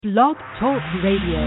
Blog Talk Radio.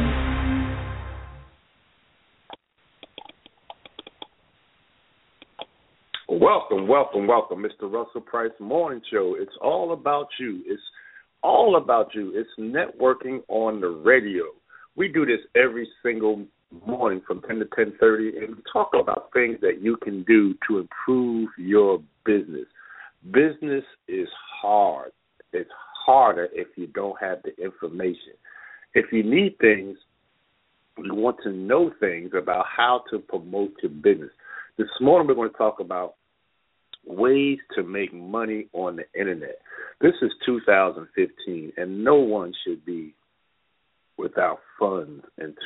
Welcome, Mr. Russell Price Morning Show. It's all about you. It's all about you. It's networking on the radio. We do this every single morning from 10 to 10:30, and we talk about things that you can do to improve your business. Business is hard. It's harder if you don't have the information. If you need things, you want to know things about how to promote your business. This morning we're going to talk about ways to make money on the internet. This is 2015, and no one should be without funds in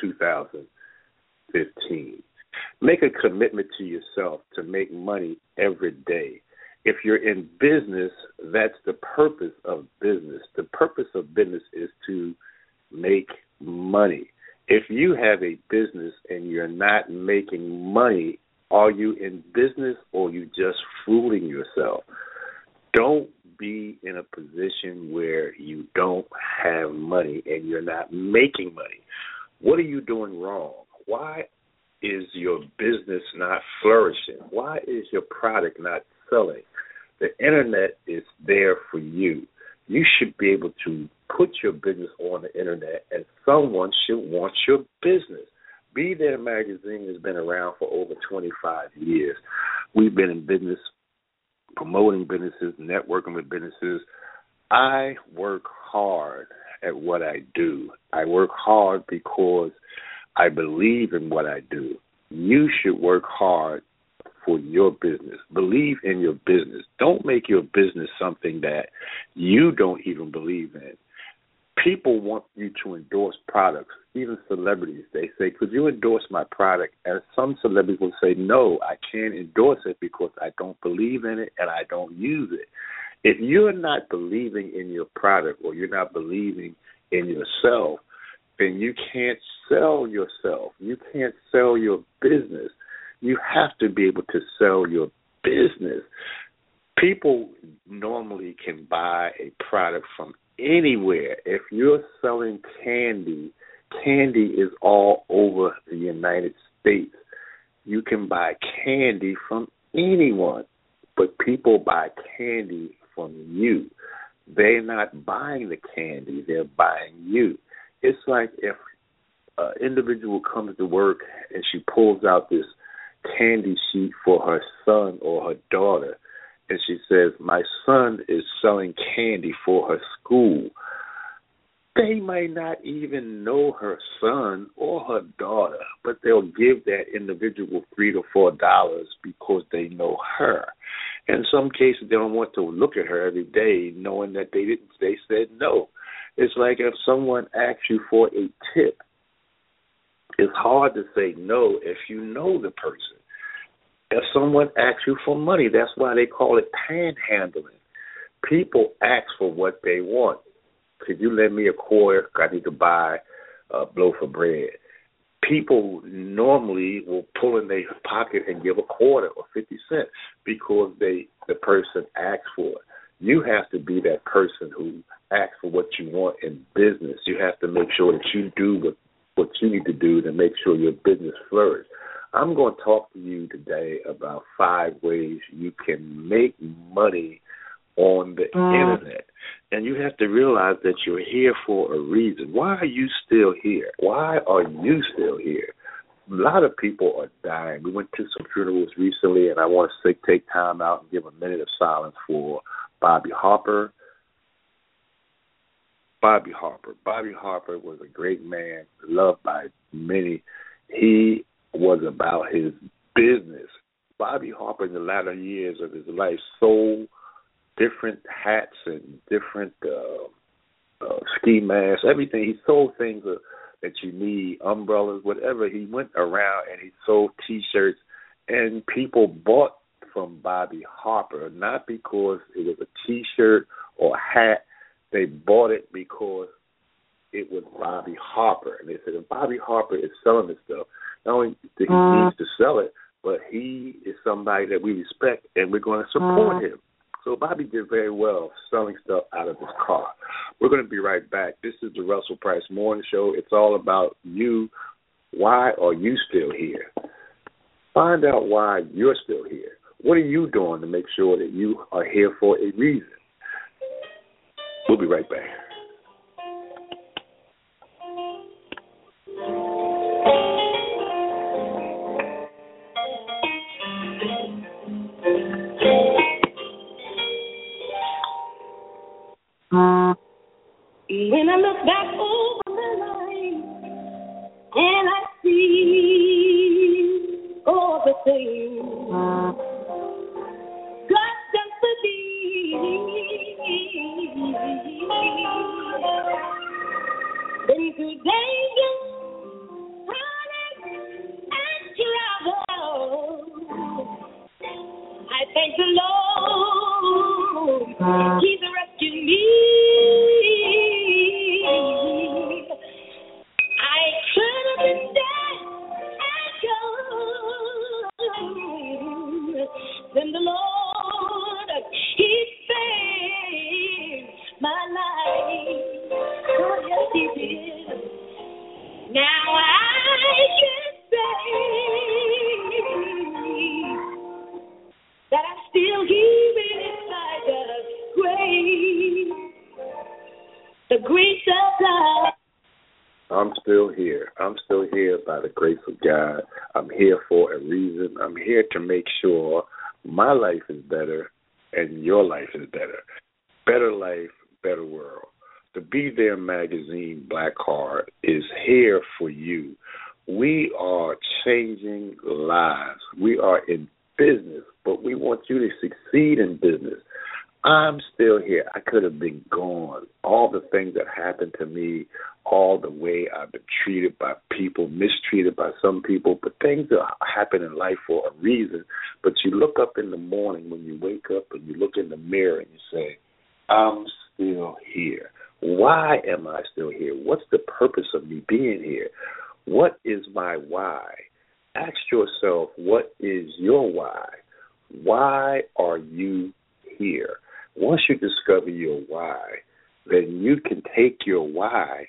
2015. Make a commitment to yourself to make money every day. If you're in business, that's the purpose of business. The purpose of business is to make money. If you have a business and you're not making money, are you in business or are you just fooling yourself? Don't be in a position where you don't have money and you're not making money. What are you doing wrong? Why is your business not flourishing? Why is your product not selling? The internet is there for you. You should be able to put your business on the internet, and someone should want your business. Be There magazine has been around for over 25 years. We've been in business, promoting businesses, networking with businesses. I work hard at what I do. I work hard because I believe in what I do. You should work hard for your business. Believe in your business. Don't make your business something that you don't even believe in. People want you to endorse products, even celebrities. They say, could you endorse my product? And some celebrities will say, no, I can't endorse it because I don't believe in it and I don't use it. If you're not believing in your product or you're not believing in yourself, then you can't sell yourself. You can't sell your business. You have to be able to sell your business. People normally can buy a product from anywhere. If you're selling candy, candy is all over the United States. You can buy candy from anyone, but people buy candy from you. They're not buying the candy, they're buying you. It's like if an individual comes to work and she pulls out this candy sheet for her son or her daughter, and she says, my son is selling candy for her school. They might not even know her son or her daughter, but they'll give that individual $3 to $4 because they know her. In some cases, they don't want to look at her every day knowing that they said no. It's like if someone asks you for a tip, it's hard to say no if you know the person. If someone asks you for money, that's why they call it panhandling. People ask for what they want. Could you lend me a quarter? I need to buy a loaf of bread. People normally will pull in their pocket and give a quarter or 50 cents because the person asked for it. You have to be that person who asks for what you want in business. You have to make sure that you do what you need to do to make sure your business flourishes. I'm going to talk to you today about 5 ways you can make money on the internet. And you have to realize that you're here for a reason. Why are you still here? Why are you still here? A lot of people are dying. We went to some funerals recently, and I want to take time out and give a minute of silence for Bobby Harper. Bobby Harper was a great man, loved by many. He was about his business. Bobby Harper, in the latter years of his life, sold different hats and different ski masks, everything. He sold things that you need, umbrellas, whatever. He went around and he sold T-shirts, and people bought from Bobby Harper, not because it was a T-shirt or a hat. They bought it because it was Bobby Harper. And they said, if Bobby Harper is selling this stuff, not only that he needs to sell it, but he is somebody that we respect, and we're going to support him. So Bobby did very well selling stuff out of his car. We're going to be right back. This is the Russell Price Morning Show. It's all about you. Why are you still here? Find out why you're still here. What are you doing to make sure that you are here for a reason? We'll be right back. When I look back over my life and I see all the things God done for me, been through danger, heartache, and trouble. I thank the Lord, He's rescued me. Then the Lord, He saved my life. Oh, yes, He did. Now I can say that I'm still here inside the grace of God. I'm still here. I'm still here by the grace of God. I'm here for a reason. I'm here to make sure my life is better and your life is better. Better life, better world. The Be There magazine Black Card is here for you. We are changing lives. We are in business, but we want you to succeed in business. I'm still here. I could have been gone. All the things that happened to me, all the way I've been treated by people, mistreated by some people, but things that happen in life for a reason. But you look up in the morning when you wake up and you look in the mirror and you say, I'm still here. Why am I still here? What's the purpose of me being here? What is my why? Ask yourself, what is your why? Why are you here? Once you discover your why, then you can take your why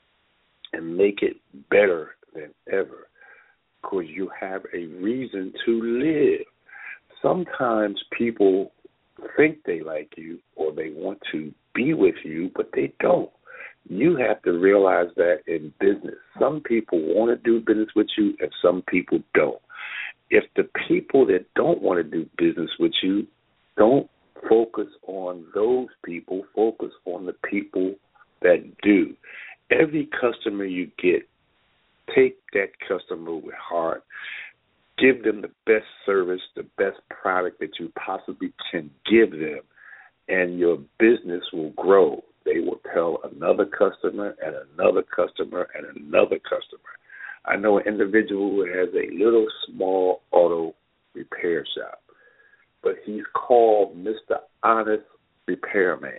and make it better than ever because you have a reason to live. Sometimes people think they like you or they want to be with you, but they don't. You have to realize that in business. Some people want to do business with you and some people don't. If the people that don't want to do business with you don't focus on those people, focus on the people that do. Every customer you get, take that customer with heart. Give them the best service, the best product that you possibly can give them, and your business will grow. They will tell another customer and another customer and another customer. I know an individual who has a little small auto repair shop, but he's called Mr. Honest Repairman.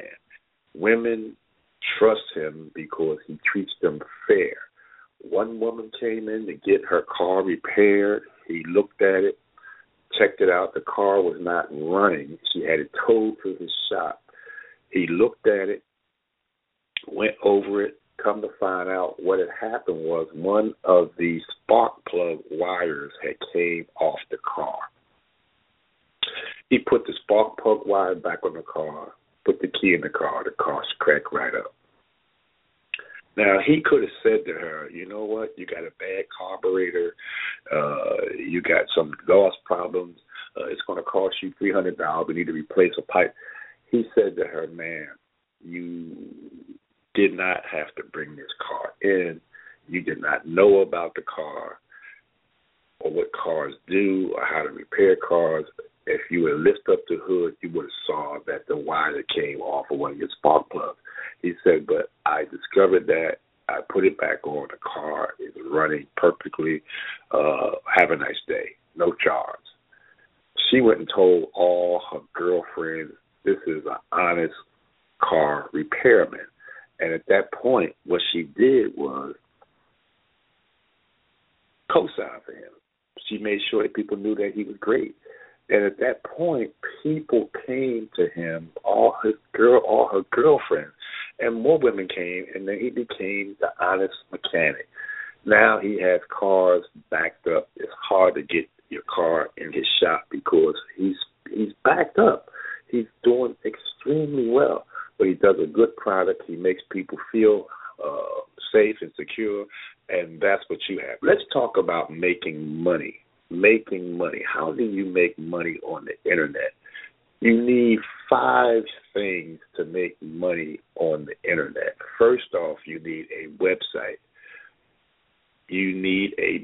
Women trust him because he treats them fair. One woman came in to get her car repaired. He looked at it, checked it out. The car was not running. She had it towed to his shop. He looked at it, went over it. Come to find out what had happened was one of the spark plug wires had came off the car. He put the spark plug wire back on the car, put the key in the car cracked right up. Now, he could have said to her, you know what, you got a bad carburetor, you got some exhaust problems, it's going to cost you $300, we need to replace a pipe. He said to her, ma'am, you did not have to bring this car in. You did not know about the car or what cars do or how to repair cars. If you would lift up the hood, you would have saw that the wire came off of one of your spark plugs. He said, but I discovered that. I put it back on. The car is running perfectly. Have a nice day. No charge. She went and told all her girlfriends, this is an honest car repairman. And at that point, what she did was co-sign for him. She made sure that people knew that he was great. And at that point, people came to him, all her girlfriends, and more women came, and then he became the honest mechanic. Now he has cars backed up. It's hard to get your car in his shop because he's backed up. He's doing extremely well, but he does a good product. He makes people feel safe and secure, and that's what you have. Let's talk about making money. Making money. How do you make money on the internet? You need 5 things to make money on the internet. First off, you need a website. You need a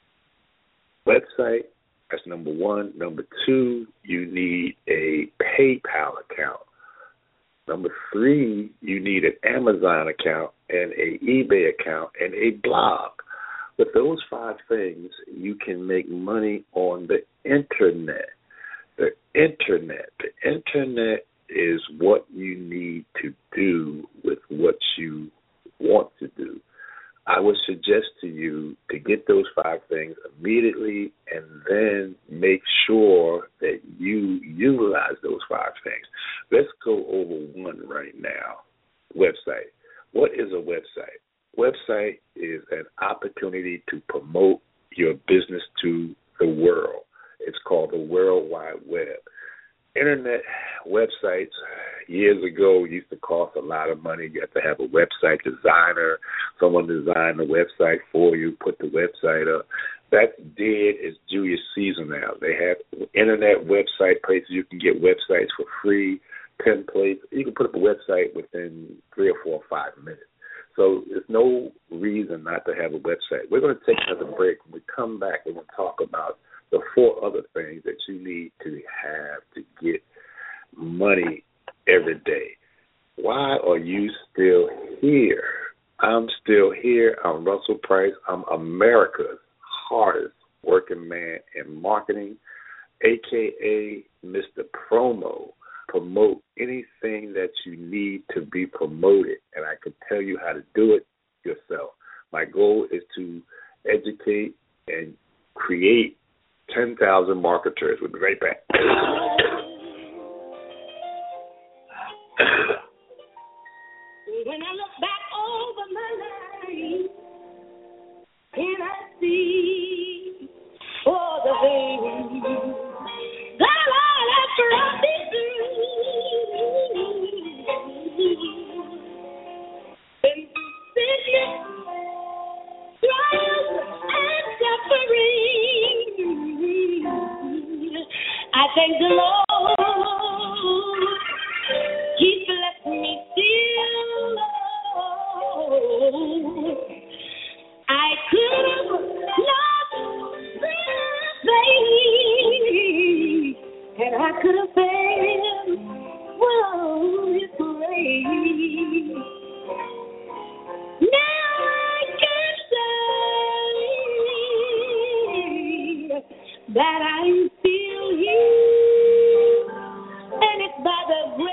website. That's number 1. Number 2, you need a PayPal account. Number 3, you need an Amazon account and an eBay account and a blog. With those 5 things, you can make money on the internet. The internet is what you need to do with what you want to do. I would suggest to you to get those 5 things immediately and then make sure that you utilize those 5 things. Let's go over one right now. Website. What is a website? Website is an opportunity to promote your business to the world. It's called the World Wide Web. Internet websites years ago used to cost a lot of money. You have to have a website designer, someone design the website for you, put the website up. That's dead. It's Julius Caesar now. They have internet website places you can get websites for free, templates. You can put up a website within 3 or 4 or 5 minutes. So there's no reason not to have a website. We're going to take another break. When we come back, we're going to talk about the 4 other things that you need to have to get money every day. Why are you still here? I'm still here. I'm Russell Price. I'm America's hardest working man in marketing, a.k.a. Mr. Promo. Promote anything that you need to be promoted, and I can tell you how to do it yourself. My goal is to educate and create 10,000 marketers. We'll be right back. When I look back over my life, can I see all the things that I have brought me through? Been through sickness, trials, and suffering. I thank the Lord. He blessed me still. I could have lost everything, and I could have failed. Whoa, His grace. Now I can say that I'm still here, and it's by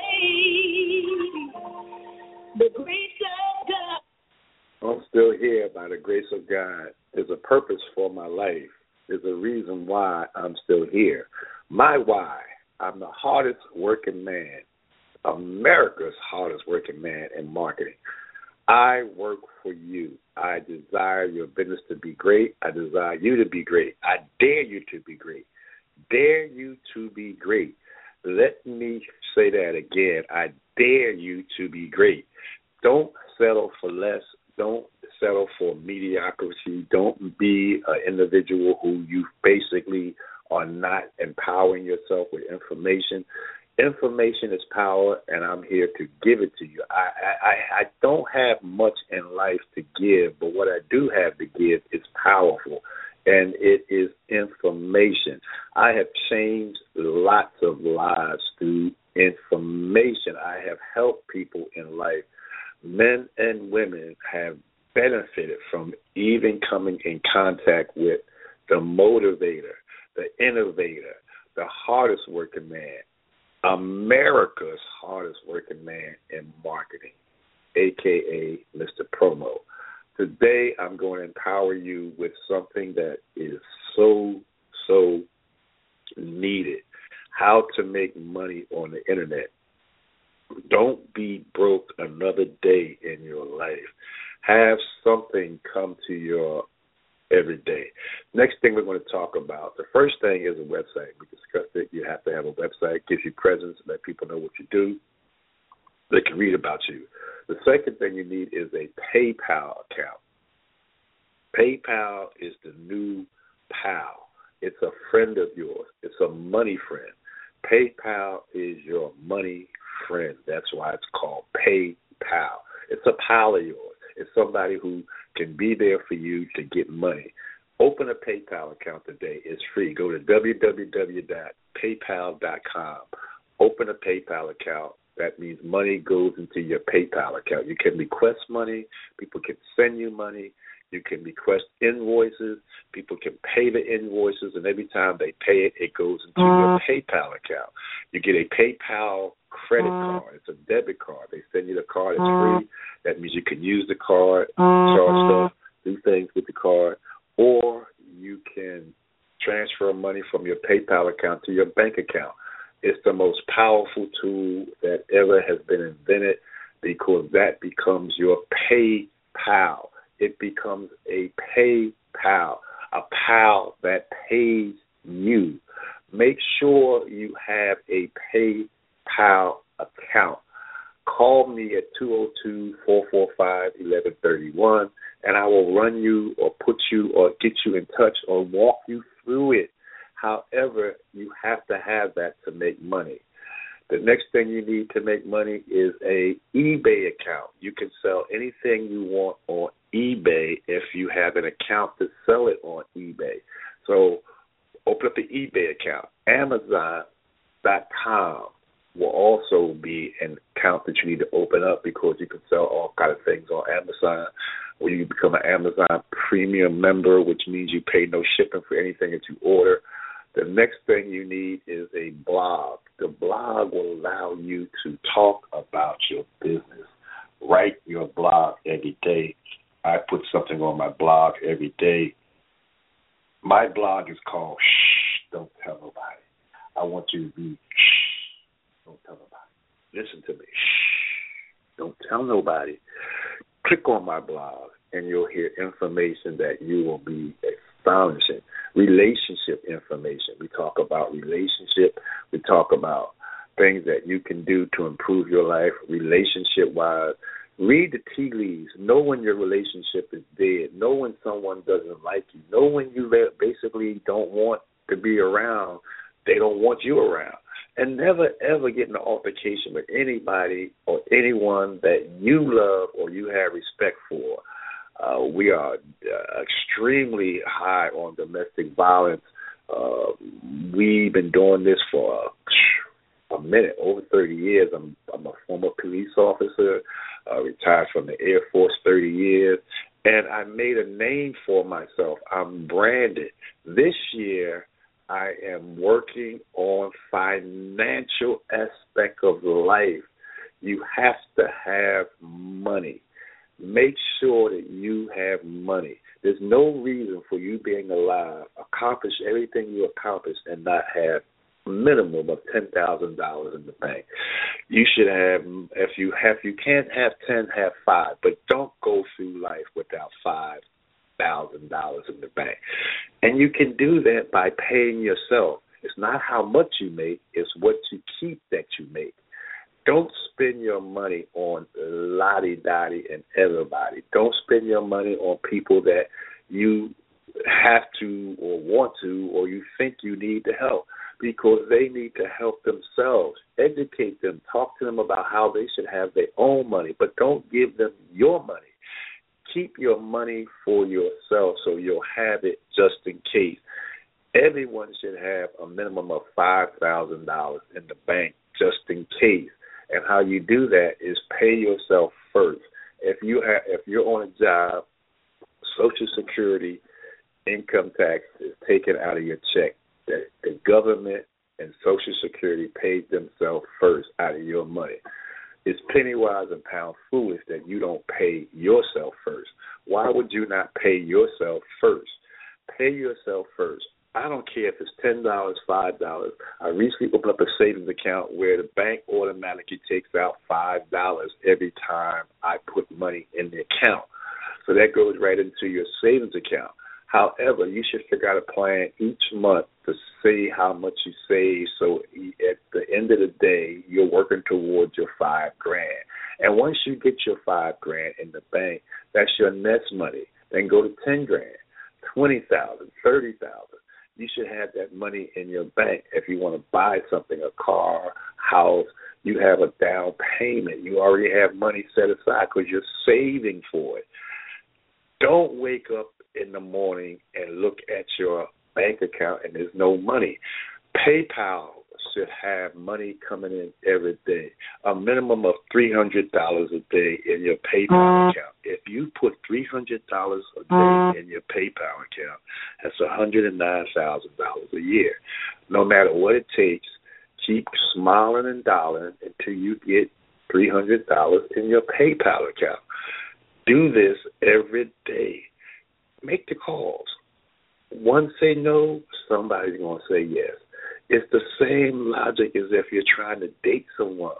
the grace of God. I'm still here by the grace of God. There's a purpose for my life. There's a reason why I'm still here. My why, I'm the hardest working man, America's hardest working man in marketing. I work for you. I desire your business to be great. I desire you to be great. I dare you to be great. Dare you to be great. Let me say that again. I dare you to be great. Don't settle for less. Don't settle for mediocrity. Don't be an individual who you basically are not empowering yourself with information. Information is power, and I'm here to give it to you. I don't have much in life to give, but what I do have to give is powerful, and it is information. I have changed lots of lives through information. I have helped people in life. Men and women have benefited from even coming in contact with the motivator, the innovator, the hardest working man, America's hardest working man in marketing, a.k.a. Mr. Promo. Today, I'm going to empower you with something that is so needed. how to make money on the internet. Don't be broke another day in your life. Have something come to your every day. Next thing we're going to talk about, the first thing is a website. We discussed it. You have to have a website. Gives you presence, let people know what you do. They can read about you. The second thing you need is a PayPal account. PayPal is the new pal. It's a friend of yours. It's a money friend. PayPal is your money friend. That's why it's called PayPal. It's a pal of yours. It's somebody who can be there for you to get money. Open a PayPal account today. It's free. Go to www.paypal.com. Open a PayPal account. That means money goes into your PayPal account. You can request money. People can send you money. You can request invoices. People can pay the invoices, and every time they pay it, it goes into your PayPal account. You get a PayPal credit card. It's a debit card. They send you the card. It's free. That means you can use the card, charge stuff, do things with the card, or you can transfer money from your PayPal account to your bank account. It's the most powerful tool that ever has been invented because that becomes your PayPal. It becomes a PayPal, a pal that pays you. Make sure you have a PayPal account. Call me at 202-445-1131, and I will run you or put you or get you in touch or walk you through it. However, you have to have that to make money. The next thing you need to make money is a eBay account. You can sell anything you want on eBay if you have an account to sell it on eBay. So open up the eBay account. Amazon.com will also be an account that you need to open up because you can sell all kind of things on Amazon. Or you become an Amazon premium member, which means you pay no shipping for anything that you order. The next thing you need is a blog. The blog will allow you to talk about your business. Write your blog every day. I put something on my blog every day. My blog is called Shh, Don't Tell Nobody. I want you to be shh, don't tell nobody. Listen to me. Shh, don't tell nobody. Click on my blog and you'll hear information that you will be astonishing. Relationship information. We talk about relationship. We talk about things that you can do to improve your life relationship-wise. Read the tea leaves. Know when your relationship is dead. Know when someone doesn't like you. Know when you basically don't want to be around. They don't want you around. And never, ever get in an altercation with anybody or anyone that you love or you have respect for. We are extremely high on domestic violence. We've been doing this for a minute, over 30 years. I'm a former police officer, retired from the Air Force 30 years, and I made a name for myself. I'm branded. This year, I am working on financial aspect of life. You have to have money. Make sure that you have money. There's no reason for you being alive, accomplish everything you accomplish, and not have a minimum of $10,000 in the bank. You should have, if you can't have 10, have 5, but don't go through life without $5,000 in the bank. And you can do that by paying yourself. It's not how much you make, it's what you keep that you make. Don't spend your money on lottie-dottie and everybody. Don't spend your money on people that you have to or want to or you think you need to help because they need to help themselves. Educate them. Talk to them about how they should have their own money, but don't give them your money. Keep your money for yourself so you'll have it just in case. Everyone should have a minimum of $5,000 in the bank just in case. And how you do that is pay yourself first. If you're on a job, Social Security, income tax is taken out of your check. The government and Social Security paid themselves first out of your money. It's penny wise and pound foolish that you don't pay yourself first. Why would you not pay yourself first? Pay yourself first. I don't care if it's $10, $5. I recently opened up a savings account where the bank automatically takes out $5 every time I put money in the account. So that goes right into your savings account. However, you should figure out a plan each month to see how much you save. So at the end of the day, you're working towards your $5,000. And once you get your $5,000 in the bank, that's your next money. Then go to $10,000, $20,000, $30,000. You should have that money in your bank if you want to buy something, a car, house. You have a down payment. You already have money set aside because you're saving for it. Don't wake up in the morning and look at your bank account and there's no money. PayPal should have money coming in every day, a minimum of $300 a day in your PayPal account. If you put $300 a day in your PayPal account, that's $109,000 a year. No matter what it takes, keep smiling and dialing until you get $300 in your PayPal account. Do this every day. Make the calls. One say no, somebody's going to say yes. It's the same logic as if you're trying to date someone.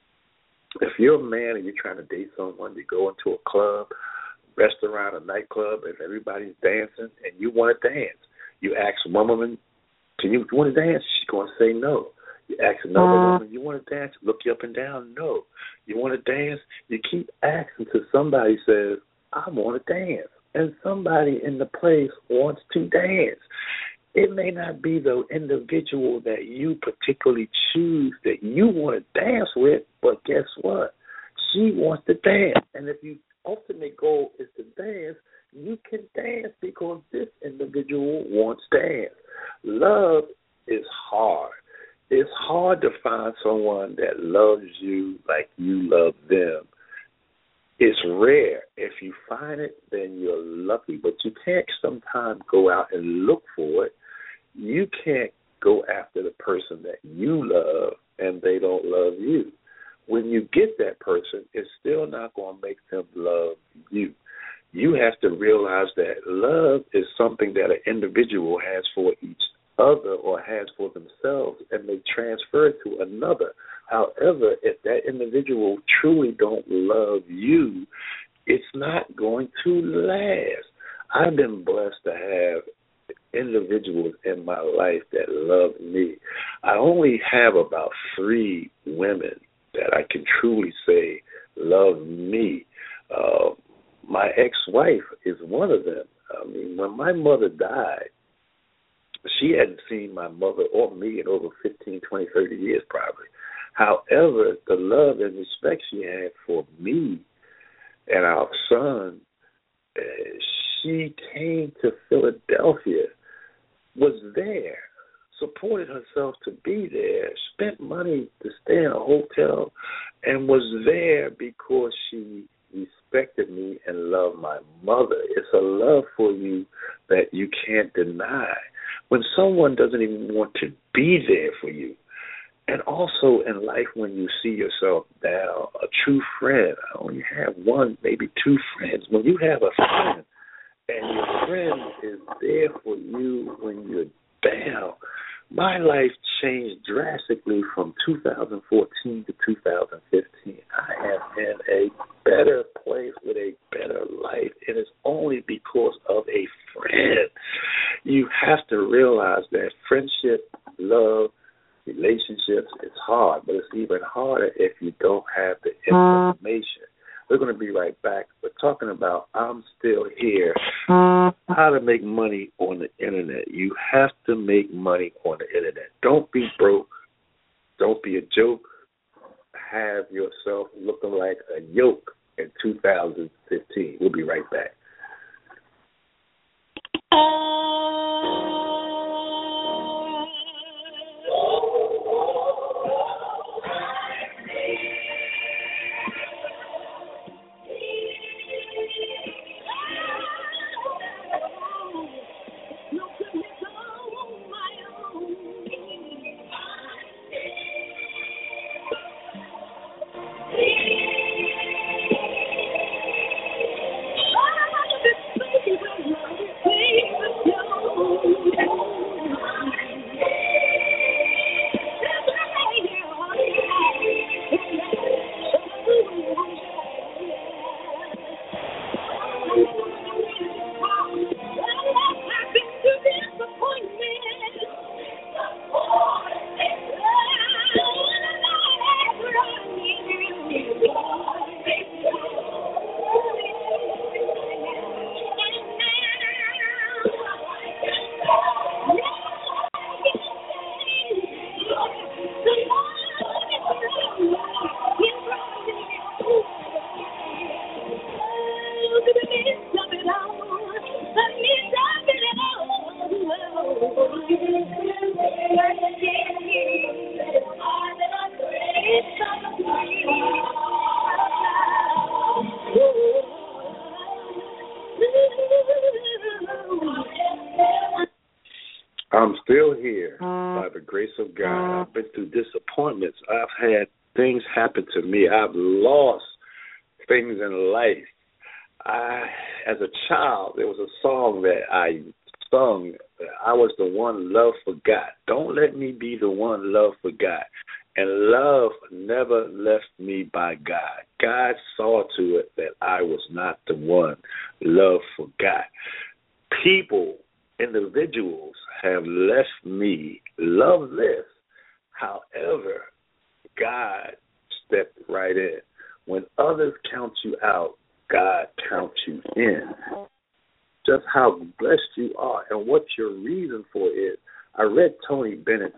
If you're a man and you're trying to date someone, you go into a club, restaurant, a nightclub, and everybody's dancing, and you want to dance. You ask one woman, "Do you want to dance?" She's going to say no. You ask another woman, "You want to dance?" Look you up and down, no. You want to dance? You keep asking until somebody says, "I want to dance." And somebody in the place wants to dance. It may not be the individual that you particularly choose that you want to dance with, but guess what? She wants to dance. And if your ultimate goal is to dance, you can dance because this individual wants to dance. Love is hard. It's hard to find someone that loves you like you love them. It's rare. If you find it, then you're lucky. But you can't sometimes go out and look for it. You can't go after the person that you love and they don't love you. When you get that person, it's still not going to make them love you. You have to realize that love is something that an individual has for each other or has for themselves, and they transfer it to another. However, if that individual truly don't love you, it's not going to last. I've been blessed to have individuals in my life that love me. I only have about 3 women that I can truly say love me. My ex-wife is one of them. I mean, when my mother died, she hadn't seen my mother or me in over 15, 20, 30 years probably. However, the love and respect she had for me and our son, she came to Philadelphia, was there, supported herself to be there, spent money to stay in a hotel, and was there because she respected me and loved my mother. It's a love for you that you can't deny. When someone doesn't even want to be there for you, and also in life when you see yourself down, a true friend, I only have 1, maybe 2 friends. When you have a friend and your friend is there for you when you're down, my life changed drastically from 2014 to 2015. I am in a better place with a better life, and it's only because of a friend. You have to realize that friendship, love, relationships is hard, but it's even harder if you don't have the information. We're going to be right back. We're talking about I'm Still Here, how to make money on the Internet. You have to make money on the Internet. Don't be broke. Don't be a joke. Have yourself looking like a yoke in 2015. We'll be right back. Oh, I'm still here by the grace of God. I've been through disappointments. I've had things happen to me. I've lost things in life. As a child, there was a song that I sung. I was the one love forgot. Don't let me be the one love forgot. And love never left me by God. God saw to it that I was not the one love forgot. People, individuals have left me loveless. However, God stepped right in. When others count you out, God counts you in. Just how blessed you are and what your reason for is. I read Tony Bennett's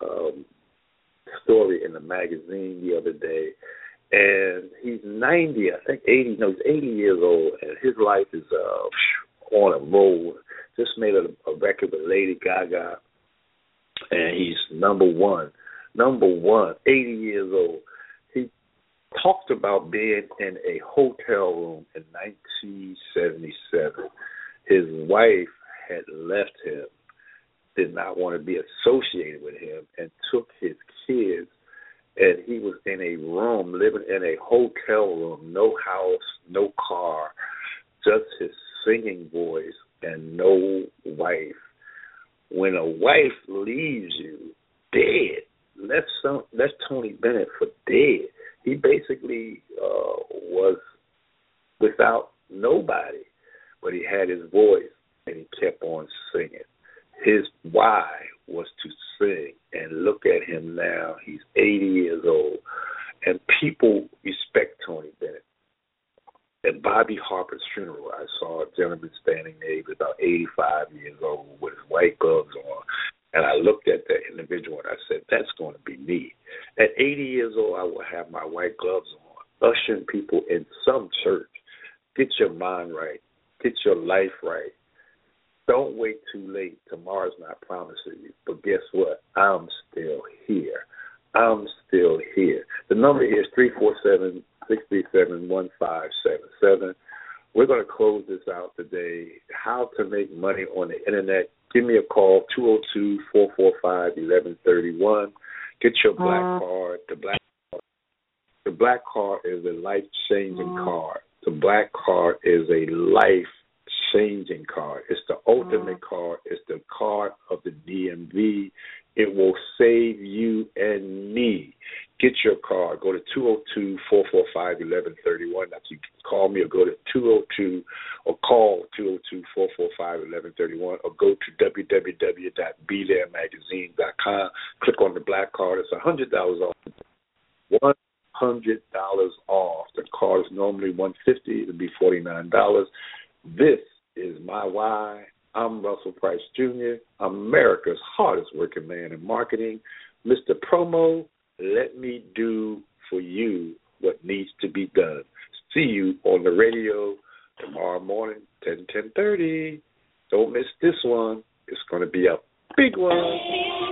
story in the magazine the other day, and he's 90, I think 80, no, he's 80 years old, and his life is on a roll. Just made a record with Lady Gaga, and he's number one, 80 years old. He talked about being in a hotel room in 1977. His wife had left him, did not want to be associated with him, and took his kids, and he was in a room, living in a hotel room, no house, no car, just his singing voice and no wife. When a wife leaves you dead, that's Tony Bennett for dead. He basically was without nobody, but he had his voice and he kept on singing. His why was to sing, and look at him now. He's 80 years old, and people respect Tony Bennett. At Bobby Harper's funeral, I saw a gentleman standing there. He was about 85 years old with his white gloves on, and I looked at that individual and I said, that's going to be me. At 80 years old, I will have my white gloves on, ushering people in some church. Get your mind right. Get your life right. Don't wait too late. Tomorrow's not promised to you. But guess what? I'm still here. I'm still here. The number is 347-637-1577. We're going to close this out today. How to make money on the internet. Give me a call, 202-445-1131. Get your black card. The black card is a life-changing card. The black card is a life-changing card. It's the ultimate card. It's the card of the DMV. It will save you and me. Get your card. Go to 202-445-1131. That's you can call me or go to 202 or call 202-445-1131 or go to www.BeThereMagazine.com. Click on the black card. It's $100 off. $100 off. The card is normally $150. It'll be $49. This is my why. I'm Russell Price Jr., America's hardest working man in marketing. Mr. Promo, let me do for you what needs to be done. See you on the radio tomorrow morning, 10:30. Don't miss this one. It's going to be a big one.